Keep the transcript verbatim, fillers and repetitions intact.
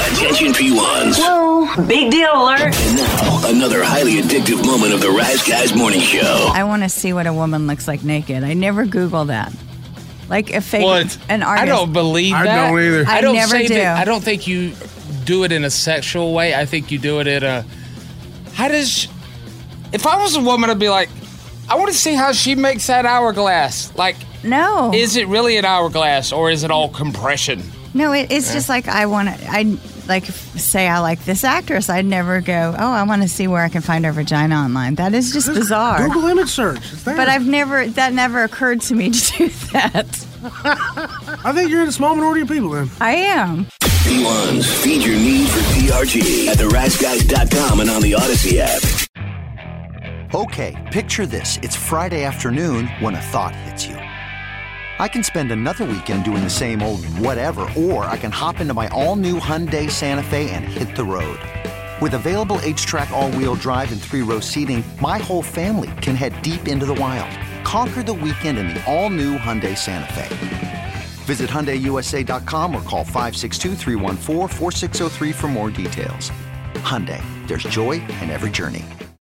Attention P ones. Whoa, big deal alert. And now, another highly addictive moment of the Rise Guys Morning Show. I want to see what a woman looks like naked. I never Google that. Like a fake, What? an artist. I don't believe I that. don't either. I I don't never say do. that. I don't think you do it in a sexual way. I think you do it in a. How does? She, if I was a woman, I'd be like, I want to see how she makes that hourglass. Like, No. is it really an hourglass or is it all compression? No, it, it's just like I want to. I like say I like this actress. I'd never go. Oh, I want to see where I can find her vagina online. That is just bizarre. Google image search. It's there. But I've never. That never occurred to me to do that. I think you're in a small minority of people then. I am. P ones, feed your need for T R G at the rise guys dot com and on the Odyssey app. Okay, picture this. It's Friday afternoon when a thought hits you. I can spend another weekend doing the same old whatever, or I can hop into my all-new Hyundai Santa Fe and hit the road. With available H-Track all-wheel drive and three-row seating, my whole family can head deep into the wild. Conquer the weekend in the all-new Hyundai Santa Fe. Visit Hyundai U S A dot com or call five six two, three one four, four six zero three for more details. Hyundai, there's joy in every journey.